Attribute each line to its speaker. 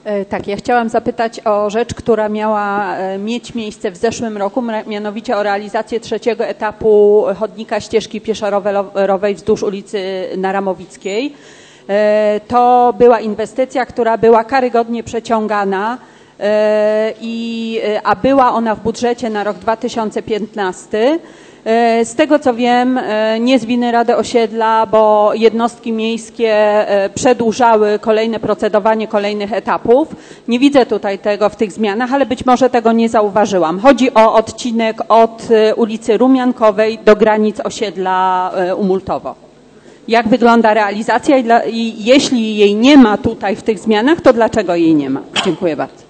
Speaker 1: Tak, ja chciałam zapytać o rzecz, która miała mieć miejsce w zeszłym roku, mianowicie o realizację trzeciego etapu chodnika ścieżki pieszo-rowerowej wzdłuż ulicy Naramowickiej. To była inwestycja, która była karygodnie przeciągana, a była ona w budżecie na rok 2015. Z tego co wiem, nie z winy Rady Osiedla, bo jednostki miejskie przedłużały kolejne procedowanie kolejnych etapów. Nie widzę tutaj tego w tych zmianach, ale być może tego nie zauważyłam. Chodzi o odcinek od ulicy Rumiankowej do granic osiedla Umultowo. Jak wygląda realizacja i jeśli jej nie ma tutaj w tych zmianach, to dlaczego jej nie ma? Dziękuję bardzo.